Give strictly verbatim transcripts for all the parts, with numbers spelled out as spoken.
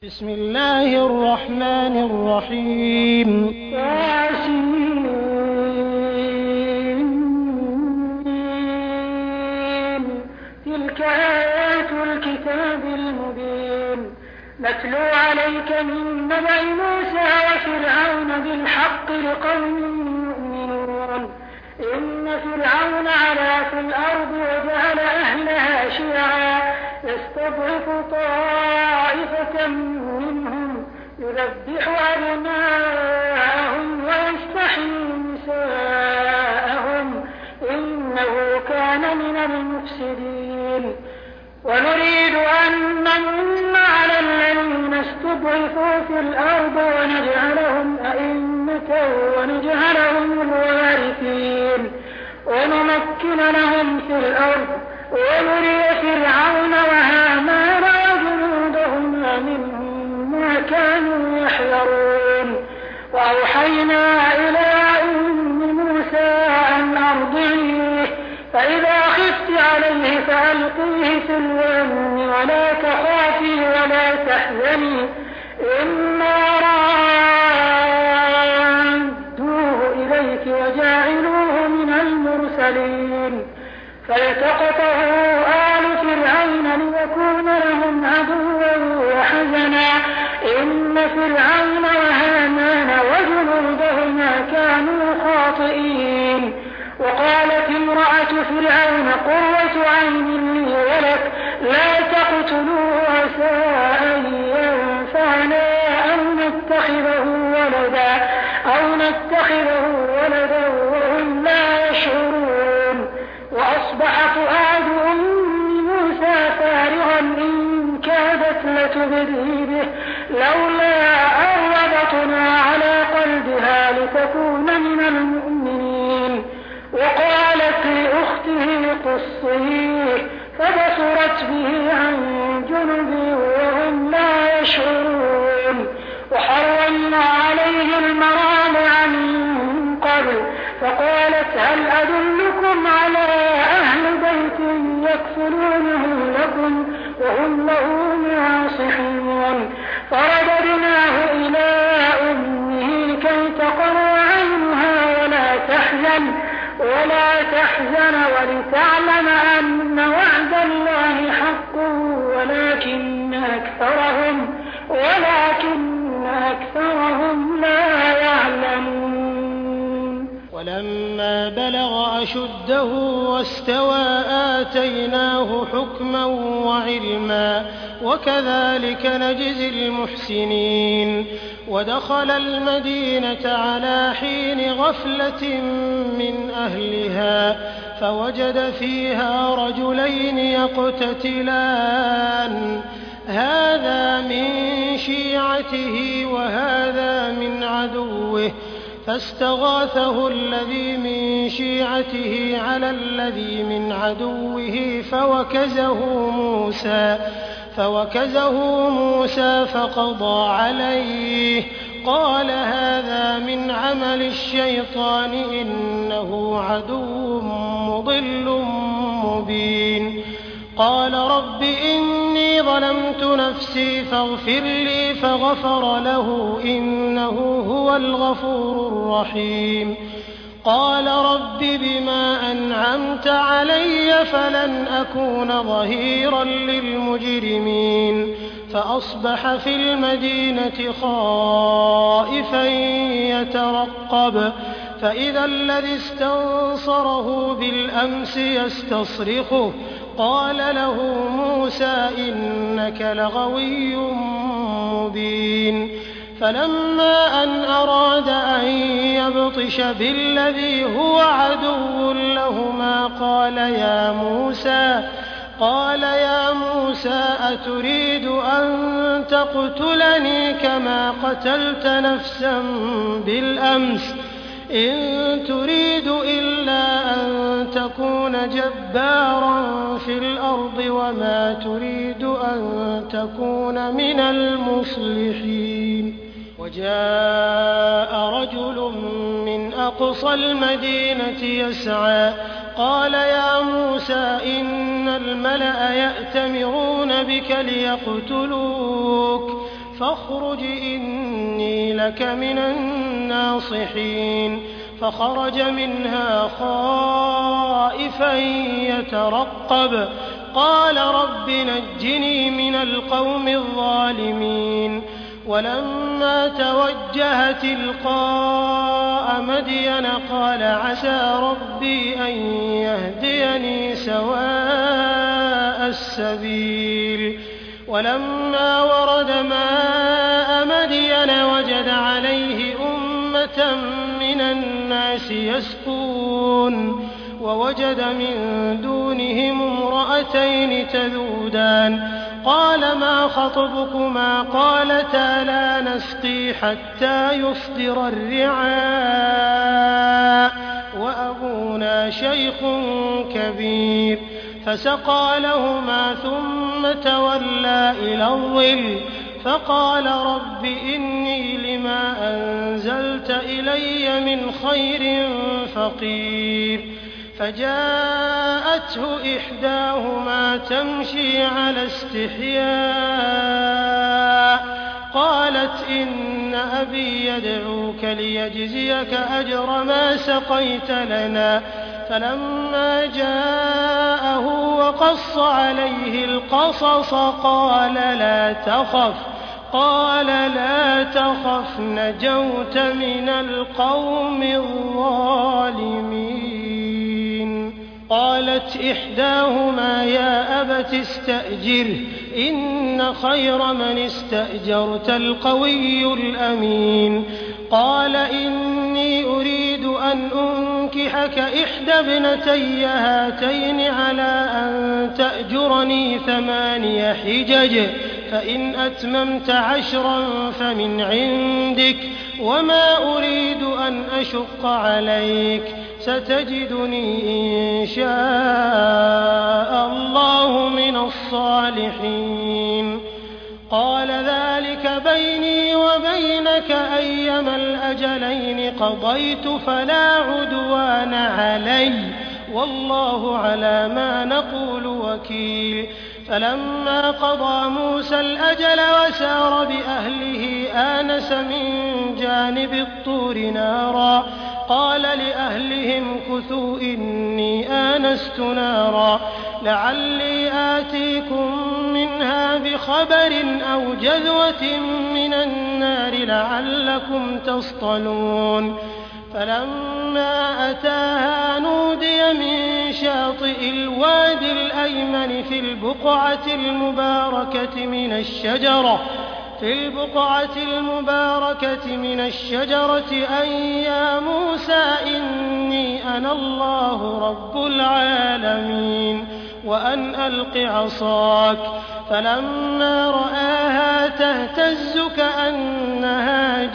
بسم الله الرحمن الرحيم ياسين تلك آيات الكتاب المبين نتلو عليك من نبأ موسى وفرعون بالحق لقوم يؤمنون إن فرعون علا في الأرض وجعل أهلها شيعا يستضعف طائفة منهم يذبح أبناءهم ويستحيي نساءهم إنه كان من المفسدين ونريد أن نمن على الذين استضعفوا في الأرض ونجعلهم أئمة ونجعلهم الوارثين ونمكن لهم في الأرض ونري فرعون وهامان وجنودهما منهم ما كانوا يحذرون وأوحينا إلى أم موسى أن أرضعيه فإذا خفت عليه فألقيه في اليم ولا تخافي ولا تحزني إنا رادوه إليك وجاعلوه من المرسلين فالتقطه آل فرعون ليكون لهم عدوا وحزنا إن فرعون وهامان وجنودهما كانوا خاطئين وقالت امرأة فرعون قرة عين لي ولك لا تقتلوه عسى أن ينفعنا أو نتخذه ولدا أو نتخذه ولدا وهم لا يشعرون وأصبح فؤاد أم موسى فارغا إن كادت لتبدي به لولا أن ربطنا على قلبها لتكون من المؤمنين وقالت لأخته قصيه فبصرت به عن جنب وهم لا يشعرون وحرمنا عليه المراضع من قبل فقالت هل أدلكم على أهل بيت يكفلونه لكم وهم له ناصحون فرددناه إلى أمه كي تقر عينها ولا تحزن ولا تحزن ولتعلم أن وعد الله حق ولكن أكثرهم ولكن أكثرهم لا يعلمون ولما بلغ أشده واستوى آتيناه حكما وعلما وكذلك نجزي المحسنين ودخل المدينة على حين غفلة من أهلها فوجد فيها رجلين يقتتلان هذا من شيعته وهذا من عدوه فاستغاثه الذي من شيعته على الذي من عدوه فوكزه موسى فوكزه موسى فقضى عليه قال هذا من عمل الشيطان إنه عدو مضل مبين قال رب إني ظلمت نفسي فاغفر لي فغفر له إنه هو الغفور الرحيم قال رب بما أنعمت علي فلن أكون ظهيرا للمجرمين فأصبح في المدينة خائفا يترقب فإذا الذي استنصره بالأمس يستصرخه قال له موسى إنك لغوي مبين فلما أن أراد أن يبطش بالذي هو عدو لهما قال يا موسى قال يا موسى أتريد أن تقتلني كما قتلت نفسا بالأمس إن تريد إلا أن تكون جبارا في الأرض وما تريد أن تكون من المصلحين وجاء رجل من أقصى المدينة يسعى قال يا موسى إن الملأ يأتمرون بك ليقتلوك فاخرج إني لك من الناصحين فخرج منها خائفا يترقب قال رب نجني من القوم الظالمين ولما توجه تلقاء مدين قال عسى ربي أن يهديني سواء السبيل ولما ورد ماء مدين وجد عليه أمة من الناس يسقون ووجد من دونهم امرأتين تذودان قال ما خطبكما قالتا لا نسقي حتى يصدر الرعاء وأبونا شيخ كبير فسقى لهما ثم تولى إلى الظل فقال رب إني لما أنزلت إلي من خير فقير فجاءته إحداهما تمشي على استحياء قالت إن أبي يدعوك ليجزيك أجر ما سقيت لنا فلما جاءه وقص عليه القصص قال لا تخف قال لا تخف نجوت من القوم الظالمين قالت إحداهما يا أبت استأجره إن خير من استأجرت القوي الأمين قال إني أريد أن أنكحك إحدى ابنتي هاتين على أن تأجرني ثماني حجج فإن أتممت عشرا فمن عندك وما أريد أن أشق عليك ستجدني إن شاء الله من الصالحين قال ذلك بيني وبينك أيما الأجلين قضيت فلا عدوان علي والله على ما نقول وكيل فلما قضى موسى الأجل وسار بأهله آنس من جانب الطور نارا قال لأهلهم كثوا إني آنست نارا لعلي آتيكم منها بخبر أو جذوة من النار لعلكم تصطلون فلما أتاها نودي من شاطئ الوادي الأيمن في البقعة المباركة من الشجرة في البقعة المباركة من الشجرة أن يا موسى إني أنا الله رب العالمين وأن ألق عصاك فلما رآها تهتز كأنها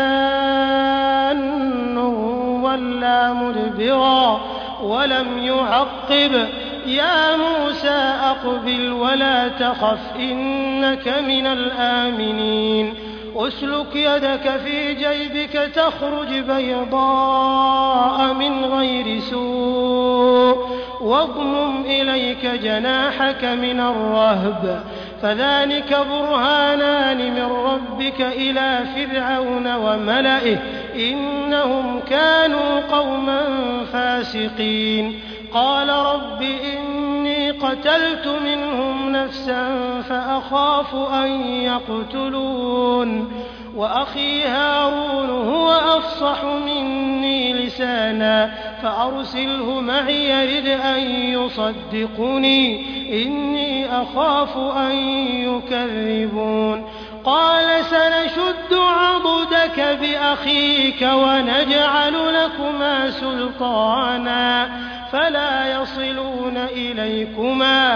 جان ولا مدبرا ولم يعقب يا موسى أقبل ولا تخف إنك من الآمنين أسلك يدك في جيبك تخرج بيضاء من غير سوء واضمم إليك جناحك من الرهب فذلك برهانان من ربك إلى فرعون وملئه إنهم كانوا قوما فاسقين قال رب إني قتلت منهم نفسا فأخاف أن يقتلون وأخي هارون هو أفصح مني لسانا فأرسله معي يرد أن يصدقني إني أخاف أن يكذبون قال سنشد عضدك بأخيك ونجعل لكما سلطانا فلا يصلون إليكما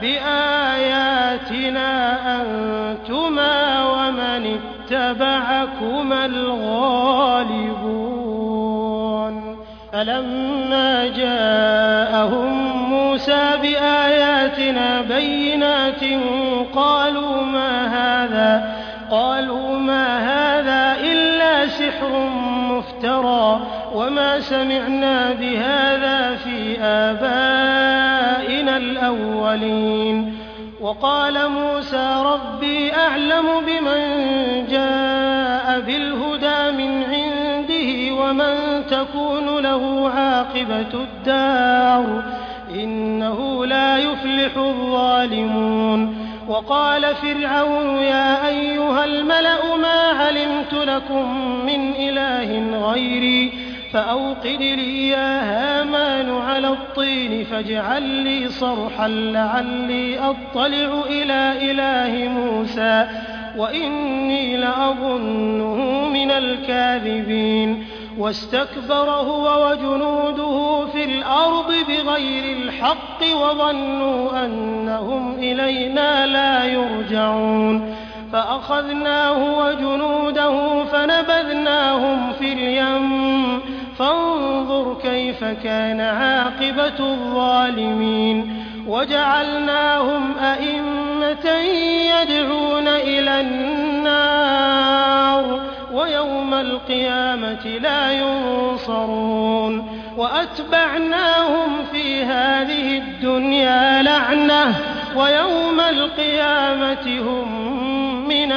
بآياتنا أنتما ومن اتبعكما الغالبون فلما جاءهم موسى بآياتنا بينات قالوا ما هذا قالوا ما هذا إلا سحر مفترى وما سمعنا بهذا في آبائنا الأولين وقال موسى ربي أعلم بمن تكون له عاقبة الدار إنه لا يفلح الظالمون. وقال فرعون يا أيها الملأ ما علمت لكم من إله غيري فأوقد لي يا هامان على الطين فاجعل لي صرحا لعلي أطلع إلى إله موسى وإني لأظنه من الكاذبين. واستكبر هو وجنوده في الأرض بغير الحق وظنوا أنهم إلينا لا يرجعون فأخذناه وجنوده فنبذناهم في اليم فانظر كيف كان عاقبة الظالمين. وجعلناهم أئمة يدعون إلى النار ويوم القيامة لا ينصرون. وأتبعناهم في هذه الدنيا لعنة ويوم القيامة هم من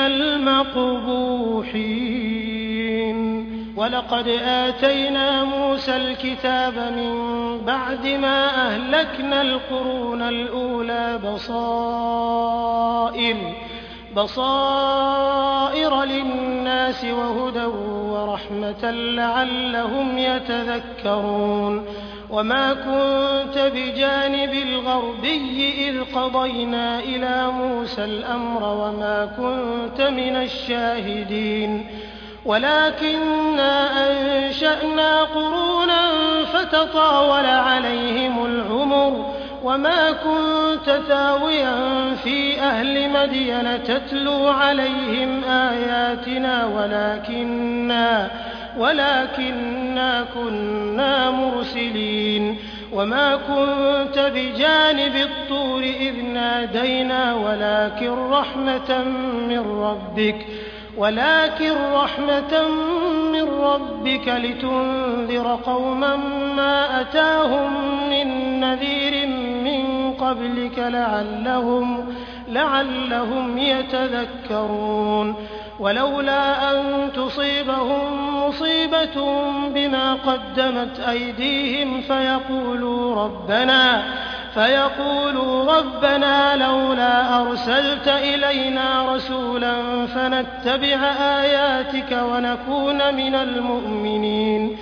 المقبوحين. ولقد آتينا موسى الكتاب من بعد ما أهلكنا القرون الأولى بصائر بصائر للناس وهدى ورحمة لعلهم يتذكرون. وما كنت بجانب الغربي إذ قضينا إلى موسى الأمر وما كنت من الشاهدين ولكننا أنشأنا قرونا فتطاول عليهم العمر وما كنت ثاويا في أهل مدين تتلو عليهم آياتنا ولكننا ولكننا كنا مرسلين. وما كنت بجانب الطور إذ نادينا ولكن رحمة من ربك ولكن رحمة من ربك لتنذر قوما ما أتاهم من نذير من قبلك لعلهم, لعلهم يتذكرون. ولولا أن تصيبهم مصيبة بما قدمت أيديهم فيقولوا ربنا فيقولوا ربنا لولا أرسلت إلينا رسولا فنتبع آياتك ونكون من المؤمنين.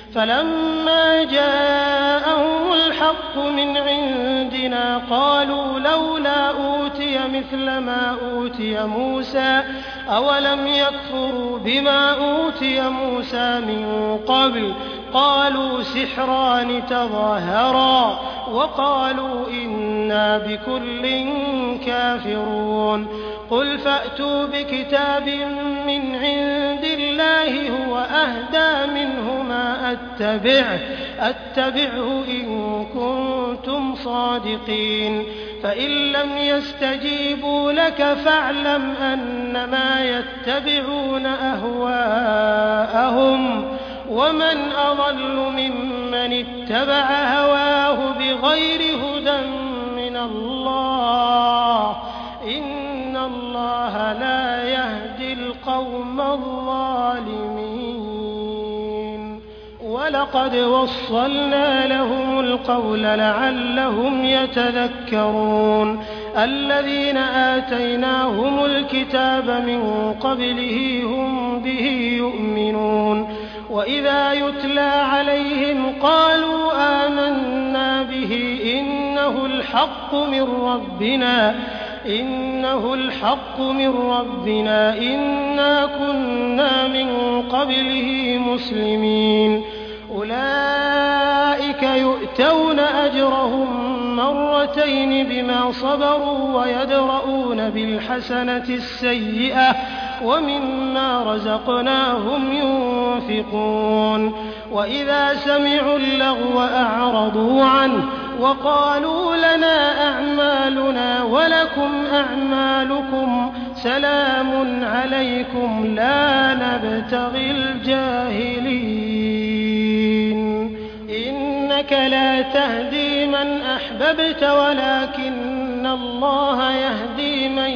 فلما جاءهم الحق من عندنا قالوا لولا أوتي مثل ما أوتي موسى أولم يكفروا بما أوتي موسى من قبل قالوا سحران تظاهرا وقالوا إنا بكل كافرون. قل فأتوا بكتاب من عند الله هو أهدى منه ما أتبعه, أتبعه إن كنتم صادقين. فإن لم يستجيبوا لك فاعلم أنما يتبعون أهواءهم ومن أضل ممن اتبع هواه بغير هدى من الله إن الله لا يهدي القوم الظالمين. ولقد وصلنا لهم القول لعلهم يتذكرون. الذين آتيناهم الكتاب من قبله هم به يؤمنون. وإذا يتلى عليهم قالوا آمنا به إنه الحق من ربنا إنه الحق من ربنا إنا كنا من قبله مسلمين. أولئك يؤتون أجرهم مرتين بما صبروا ويدرؤون بالحسنة السيئة ومما رزقناهم ينفقون. وإذا سمعوا اللغو أعرضوا عنه وقالوا لنا أعمالنا ولكم أعمالكم سلام عليكم لا نبتغي الجاهلين. إنك لا تهدي من أحببت ولكن الله يهدي من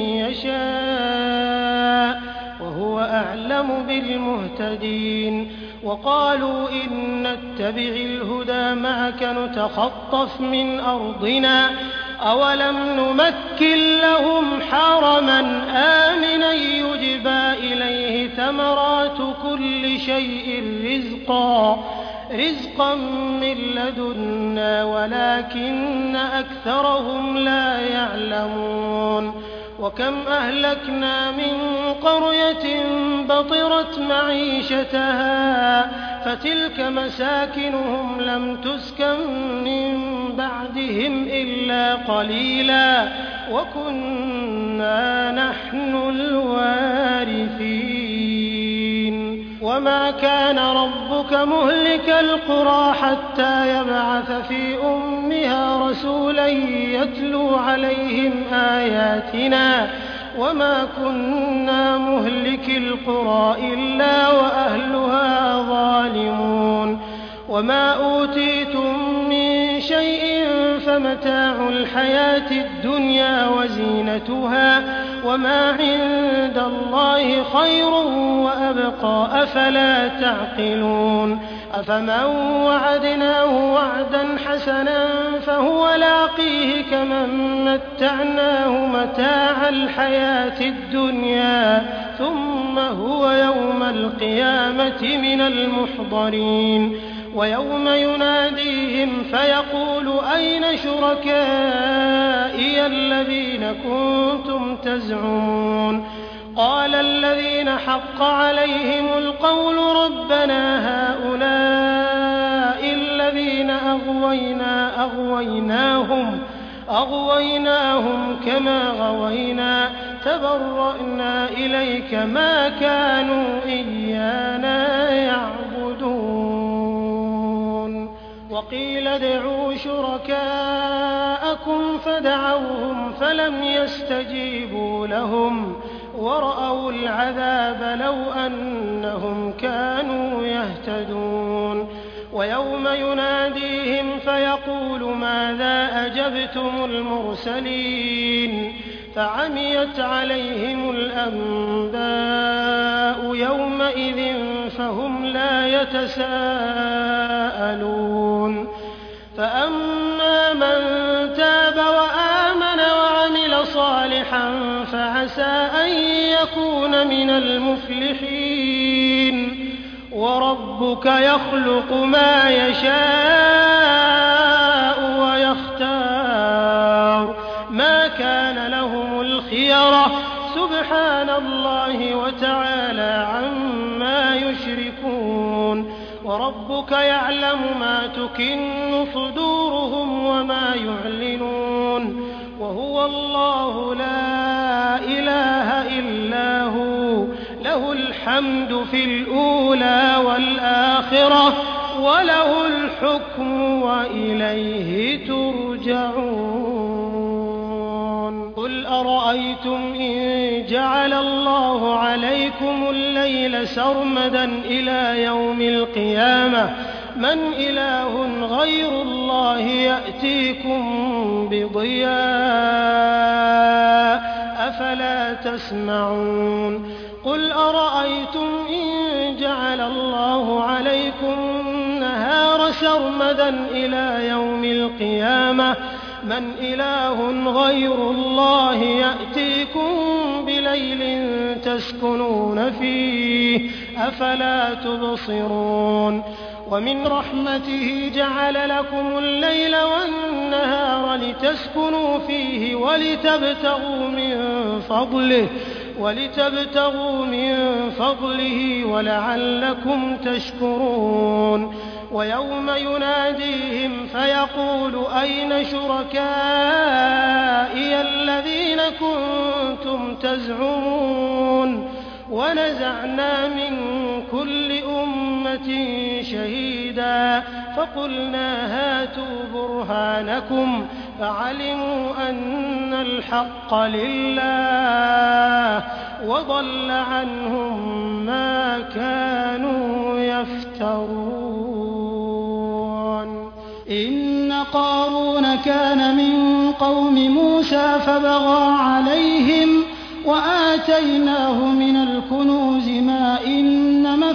يشاء وهو أعلم بالمهتدين. وقالوا إن نتبع الهدى معك نتخطف من أرضنا أولم نمكن لهم حرما آمنا يجبى إليه ثمرات كل شيء رزقا رزقا من لدنا ولكن أكثرهم لا يعلمون وكم أهلكنا من قرية بطرت معيشتها فتلك مساكنهم لم تسكن من بعدهم إلا قليلا وكنا نحن الوارثين وما كان ربك مهلك القرى حتى يبعث في أمها رسولا يتلو عليهم آياتنا وما كنا مهلك القرى إلا وأهلها ظالمون وما أوتيتم من شيء فمتاع الحياة الدنيا وزينتها وما عند الله خير وأبقى أفلا تعقلون أفمن وعدناه وعدا حسنا فهو لاقيه كمن متعناه متاع الحياة الدنيا ثم هو يوم القيامة من المحضرين ويوم يناديهم فيقول أين شركائي الذين كنتم تزعمون قال الذين حق عليهم القول ربنا هؤلاء الذين أغوينا أغويناهم أغويناهم كما غوينا تبرأنا إليك ما كانوا إيانا يعبدون وقيل ادعوا شركاءكم فدعوهم فلم يستجيبوا لهم ورأوا العذاب لو أنهم كانوا يهتدون ويوم يناديهم فيقول ماذا أجبتم المرسلين فعميت عليهم الأنباء يومئذ فهم لا يتساءلون فأما من تاب وآمن وعمل صالحا فعسى أن يكون من المفلحين وربك يخلق ما يشاء ويختار ما كان لهم الخيرة سبحان الله وتعالى عما يشركون وربك يعلم ما تكن صدورهم وما يعلنون وهو الله لا إله إلا هو له الحمد في الأولى والآخرة وله الحكم وإليه ترجعون قل أرأيتم إن جعل الله عليكم الليل سرمدا إلى يوم القيامة من إله غير الله يأتيكم بضياء أفلا تسمعون قل أرأيتم إن جعل الله عليكم النهار سرمدا إلى يوم القيامة من إله غير الله يأتيكم بليل تسكنون فيه أفلا تبصرون ومن رحمته جعل لكم الليل والنهار لتسكنوا فيه ولتبتغوا من فضله ولتبتغوا من فضله ولعلكم تشكرون ويوم يناديهم فيقول أين شركائي الذين كنتم تزعمون ونزعنا من كل أمة شهيدا فقلنا هاتوا برهانكم فعلموا أن الحق لله وضل عنهم ما كانوا يفترون إن قارون كان من قوم موسى فبغى عليهم وآتيناه من الكنوز ما إن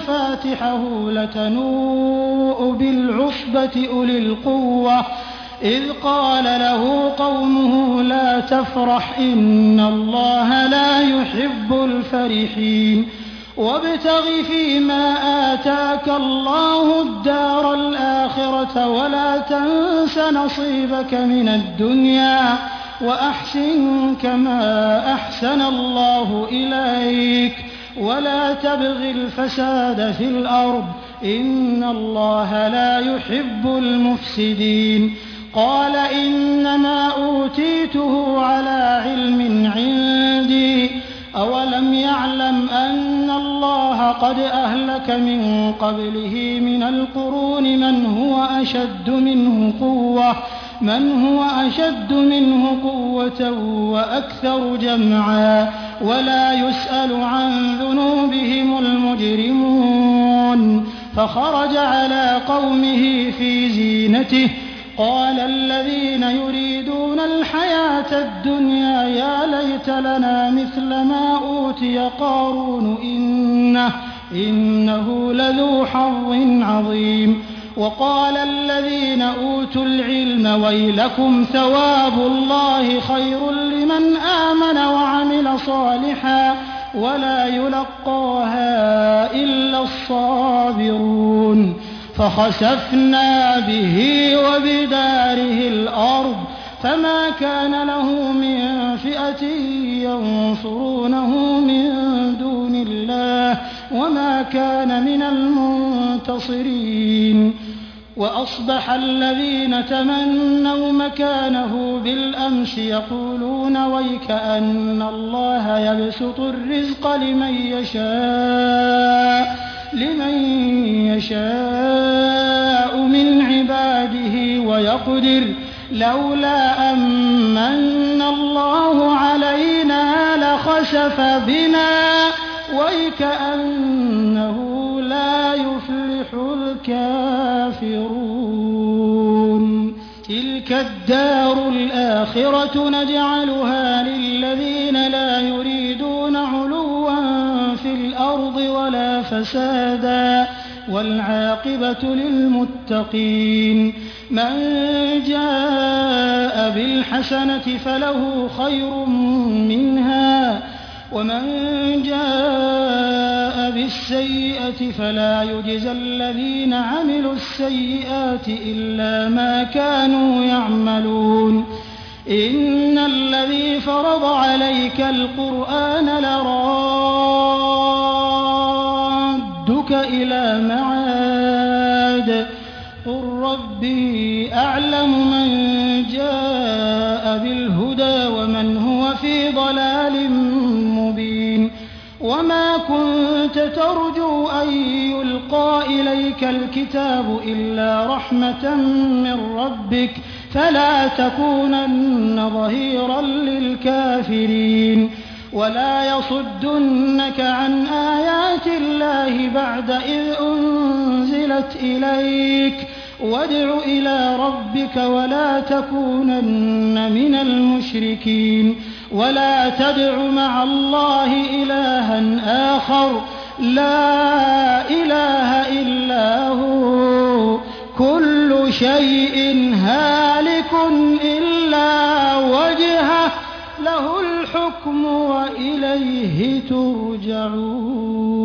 مفاتحه لتنوء بالعصبة أولي القوة إذ قال له قومه لا تفرح إن الله لا يحب الفرحين وابتغ فيما آتاك الله الدار الآخرة ولا تنس نصيبك من الدنيا وأحسن كما أحسن الله إليك ولا تبغ الفساد في الأرض إن الله لا يحب المفسدين قال إنما أوتيته على علم عندي أولم يعلم أن الله قد أهلك من قبله من القرون من هو أشد منه قوة من هو أشد منه قوة وأكثر جمعا ولا يسأل عن ذنوبهم المجرمون فخرج على قومه في زينته قال الذين يريدون الحياة الدنيا يا ليت لنا مثل ما أوتي قارون إنه, إنه لذو حظ عظيم وقال الذين أوتوا العلم ويلكم ثواب الله خير لمن آمن وعمل صالحا ولا يلقاها إلا الصابرون فخسفنا به وبداره الأرض فما كان له من فئة ينصرونه من دون الله وما كان من المنتصرين وأصبح الذين تمنوا مكانه بالأمس يقولون ويكأن الله يبسط الرزق لمن يشاء لمن يشاء من عباده ويقدر لولا أمن الله علينا لخسف بنا ويكأنه لا يفلح الكافرون تلك الدار الآخرة نجعلها للذين لا يريدون علوا في الأرض ولا فسادا والعاقبة للمتقين من جاء بالحسنة فله خير منها ومن جاء بالسيئة فلا يجزى الذين عملوا السيئات إلا ما كانوا يعملون إن الذي فرض عليك القرآن لرادك إلى معاد قل ربي أعلم من جاء بالهدى ومن هو في ضلال مبين وما كنت ترجو أن يلقى إليك الكتاب إلا رحمة من ربك فلا تكونن ظهيرا للكافرين ولا يصدنك عن آيات الله بعد إذ أنزلت إليك وادع إلى ربك ولا تكونن من المشركين ولا تدع مع الله إلها آخر لا إله إلا هو كل شيء هالك إلا وجهه له الحكم وإليه ترجعون